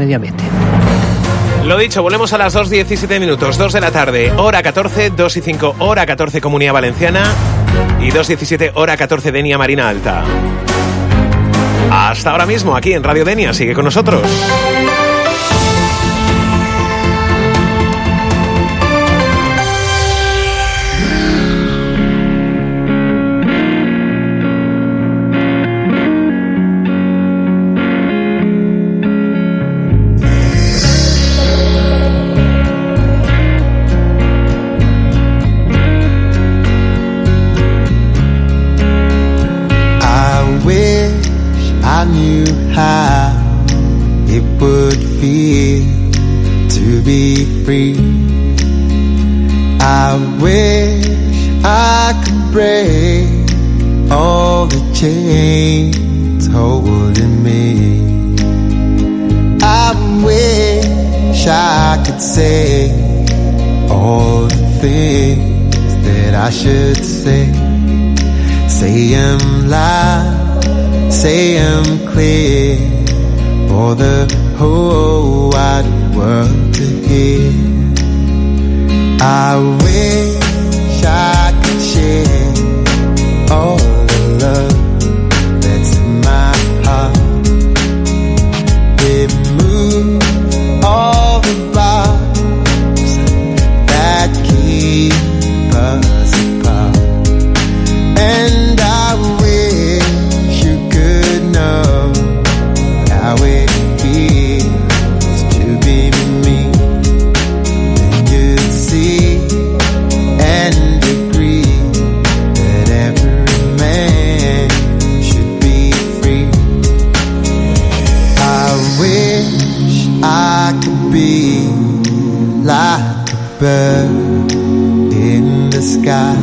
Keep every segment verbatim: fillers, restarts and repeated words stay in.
medio ambiente. Lo dicho, volvemos a las dos diecisiete minutos, dos de la tarde, hora catorce, dos y cinco, hora catorce Comunidad Valenciana y dos diecisiete, hora catorce Denia Marina Alta. Hasta ahora mismo, aquí en Radio Denia, sigue con nosotros. I knew how it would feel to be free. I wish I could break all the chains holding me. I wish I could say all the things that I should say. Say 'em loud, say 'em clear, for the whole wide world to hear. I wish I could share all the love that's in my heart. Remove all the bars that keep us apart. And I wish you could know how it feels to be me. Then you'd see and agree that every man should be free. I wish I could be like a bird in the sky.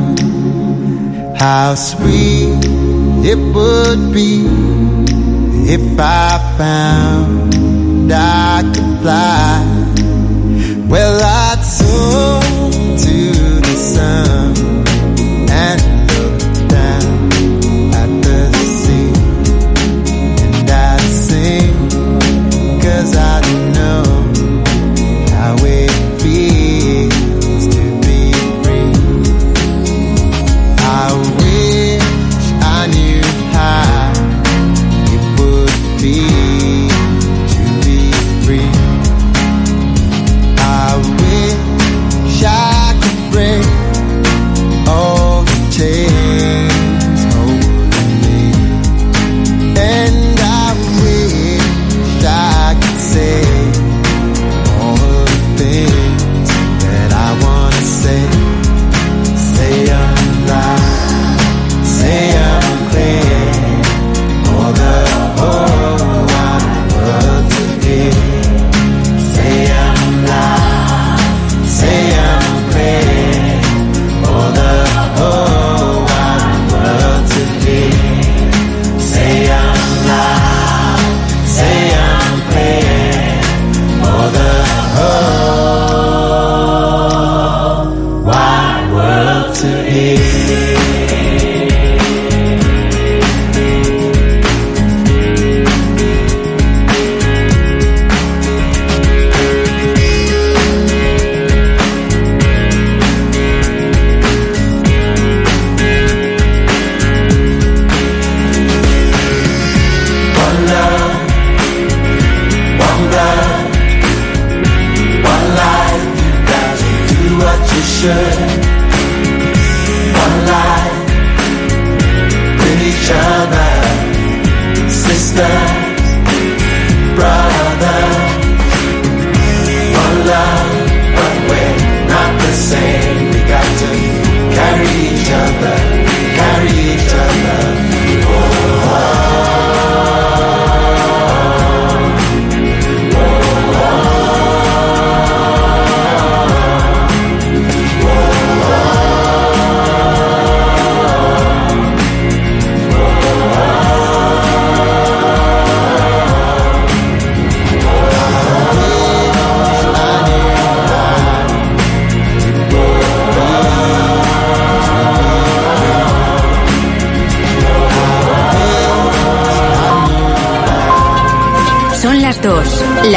How sweet it would be if I found I could fly. Well, I'd soar to the sun and look down at the sea, and I'd sing, 'cause I know how it feels to be free. I wish I knew how it would feel to be free. I wish I could break all the chains holding me, and I wish I could say all the things that I wanna say. Say 'em loud, say 'em clear, for the whole wide world to hear. Say 'em loud, say 'em clear, for the whole wide world to hear. Say 'em loud, say 'em clear, for the whole wide world to hear. One love, one blood, one life. You got to do what you should.